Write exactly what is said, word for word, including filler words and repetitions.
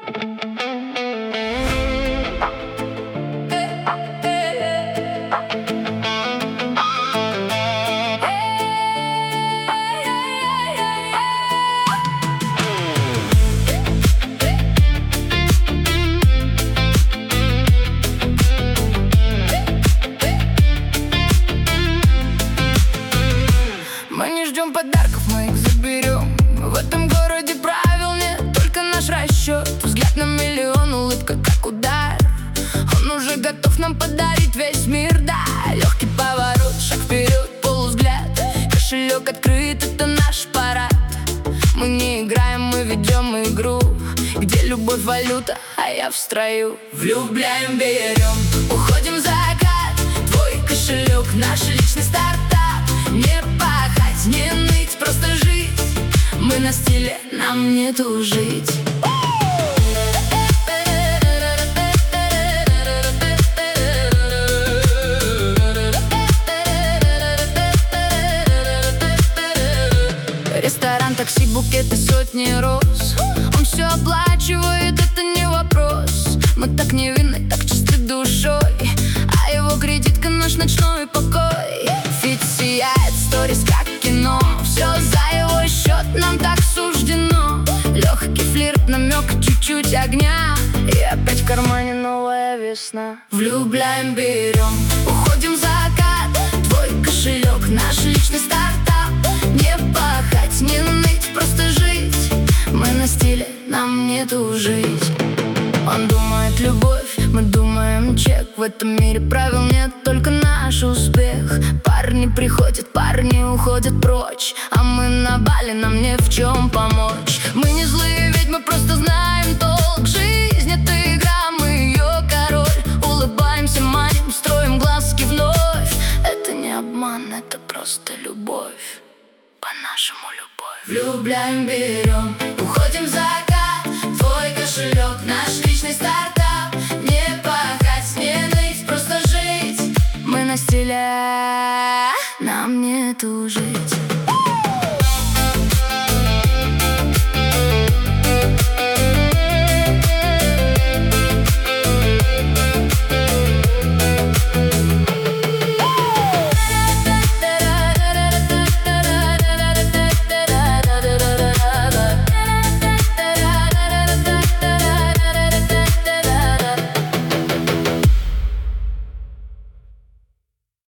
Мы не ждем подарков, мы их заберем. В этом городе правил нет, только наш расчет. Взгляд на миллион, улыбка как удар. Он уже готов нам подарить весь мир, да. Легкий поворот, шаг вперед, полувзгляд. Кошелек открыт, это наш парад. Мы не играем, мы ведем игру, где любовь валюта, а я в строю. Влюбляем, берем, уходим в закат. Твой кошелек, наш личный стартап. Не пахать, не ныть, просто жить. Мы на стиле, нам не тужить. Ресторан, такси, букеты, сотни роз. Он все оплачивает, это не вопрос. Мы так невинны, так чисты душой, а его кредитка наш ночной покой. Фит сияет, сторис как кино. Все за его счет, нам так суждено. Легкий флирт, намек, чуть-чуть огня. И опять в кармане новая весна. Влюбляем, берем, уходим в закат. Твой кошелек, наш личный стартап. Не пахать, не ныть, просто жить. Мы на стиле, нам не тужить. Он думает любовь, мы думаем чек. В этом мире правил нет, только наш успех. Парни приходят, парни уходят прочь, а мы на Бали, нам не в чем помочь. Мы не злые, ведь мы просто знаем толк. Жизнь — это игра, мы ее король. Улыбаемся, маним, строим глазки вновь. Это не обман, это просто любовь, по-нашему любовь. Влюбляем, берем, уходим в закат. Твой кошелек, наш личный стартап. Не пахать, не ныть, просто жить. Мы на стиле, нам не тужить.